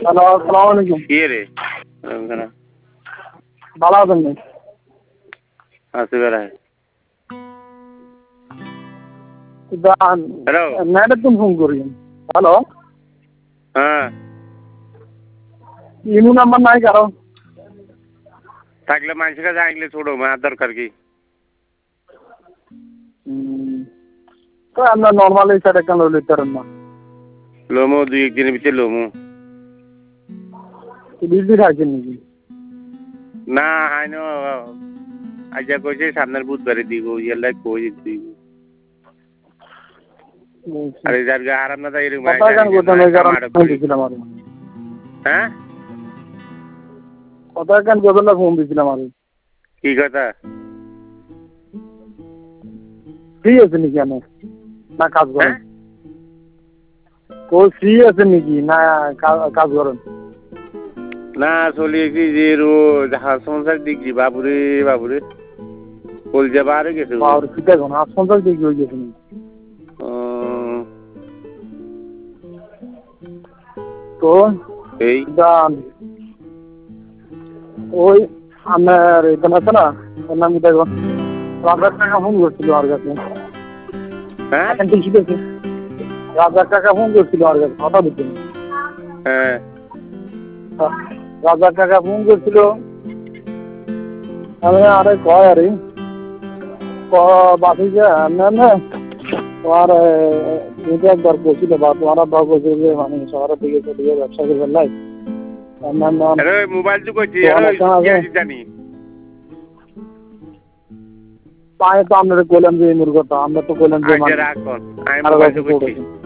Hello, আসসালামু আলাইকুম। কি রে ভালো আছেন নি? আছি বেড়ায় হ্যালো ম্যাডাম তুমি ফোন করি। হ্যালো, হ্যাঁ ইনু নাম্বার নাই কারো? থাকলে মানুষের কাছে আইলে ছোড়ো মার দরকার কি তো আমরা নর্মাল এই সাইড কেন লইতে পারেন না? লোমো দুই একদিনের ভিতরে লোমো বিজি থাকেন নাকি? না হাইন আজা কইছে সামনের বুধবারে দিব ইয়ালাই কই দিব আর এই জায়গা আরাম না তাই এরকম কথা কেন বলতেন ওই কারণে ফোন দিয়েছিলাম আর হ্যাঁ কথা কেন বলতেন ফোন দিয়েছিলাম আর কি কথা ফ্রি আছে নাকি আমি না কাজ করেন? হ্যাঁ ও ফ্রি আছে নাকি না কাজ করেন? না চলিয়েছি যে রো জাহাজ সংসার দিকছি বাবুরে বাবুরে বল যাবা আর গেছে বাবুরে কি দেখুন 850 ডিগ্রি হয়ে গেছে তো এই দান ওই আমার এখানে আছে না ওর নাম কি দেখুন 1000 টাকা ফোন করছিল আর কাছে হ্যাঁ এখন ঠিক আছে 1000 টাকা ফোন করছিল আর কাছে কথা বলছেন হ্যাঁ 1000 টাকা ফোন করছিল আমি আরে কয় আরে বাকি যে না না তোমার তুমি একবার বলছিল বা তোমার আব্বা বলছিল যে মানে শহরের দিকে চলে গিয়ে ব্যবসা করবে লাই মোবাইল তো করছি জানি পায়ে তো আমরা বললাম যে এই মুরগটা আমরা তো বললাম যে রাখুন আমি মোবাইল তো করছি